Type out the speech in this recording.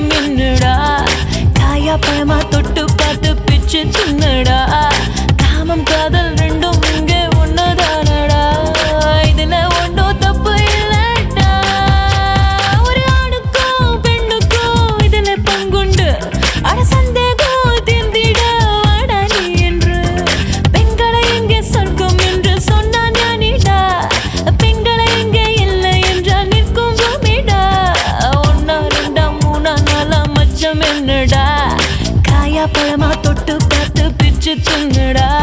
மச்சம் என்னடா காயா பழமா தொட்டு பார்த்து பிச்சு தின்னடா காமம் காதல் ரெண்டும் இங்கே ஒன்னதானடா இதுல ஒன்றும் தப்பு இல்லடா ஒரு ஆணுக்கும் பெண்ணுக்கும் இதுல பங்குண்டு அட சந்தேகம் தீர்ந்திட வாடா நீ என்று பெண்களை எங்கே சொர்க்கம் என்று சொன்னான் ஞானிடா பெண்களை எங்கே இல்லை என்றால் நிற்கும் பூமிடா ஒன்னா ரெண்டா மூணா நாலா மச்சம் என்னடா காயா பழமா தொட்டு பார்த்து பிச்சு தின்னடா